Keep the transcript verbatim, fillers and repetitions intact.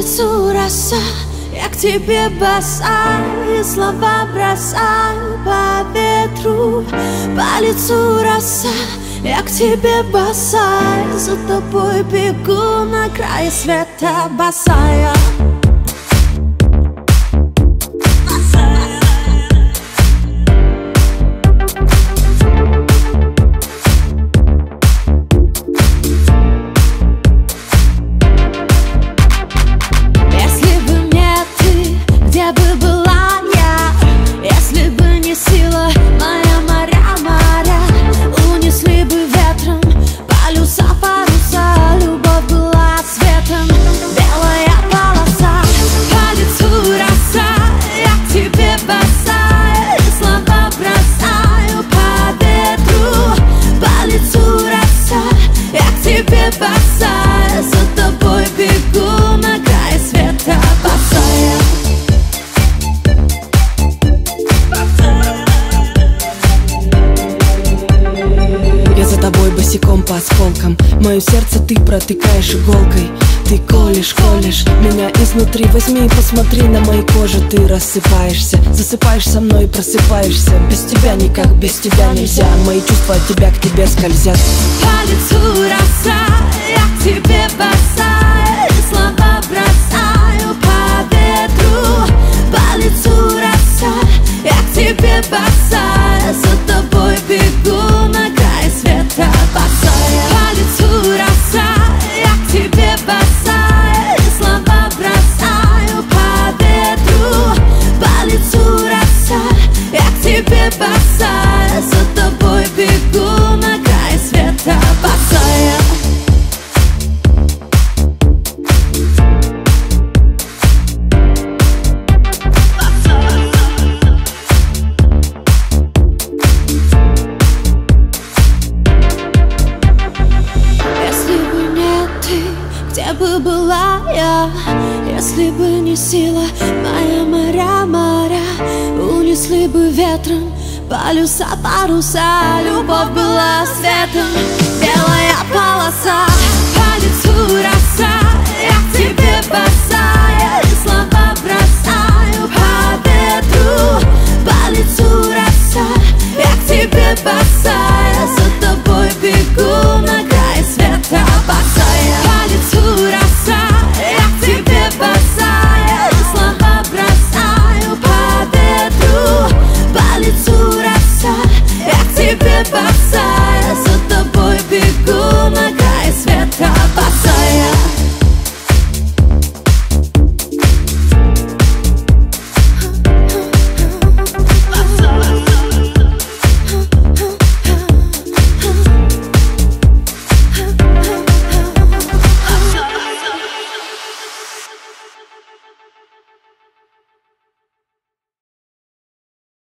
лицу роса, я к тебе босая, и слова бросаю по ветру. По лицу роса, я к тебе босая, за тобой бегу на край света босая. Босая, за тобой бегу на край света босая. Я за тобой босиком по осколкам, мое сердце ты протыкаешь иголкой. Ты колешь, колешь меня изнутри. Возьми и посмотри на моей коже. Ты рассыпаешься, засыпаешь со мной и просыпаешься. Без тебя никак, без тебя нельзя. Мои чувства от тебя к тебе скользят. По лицу роса, я к тебе босая, и слова бросаю по ветру. По лицу роса, я к тебе босая, за тобой бегу на край света босая. По лицу роса, я к тебе босая, и слова бросаю по ветру. По лицу роса, я к тебе босая, за тобой бегу на край света босая. Где бы была я, если бы не сила моя, моря, моря унесли бы ветром полюса, паруса. Любовь была светом, белая полоса. По лицу роса, я к тебе босая, и слова бросаю по ветру. По лицу роса, я к тебе босая, за тобой бегу на край света босая. По лицу роса, я к тебе босая, и слова бросаю по ветру. По лицу роса, я к тебе босая, за тобой бегу на край.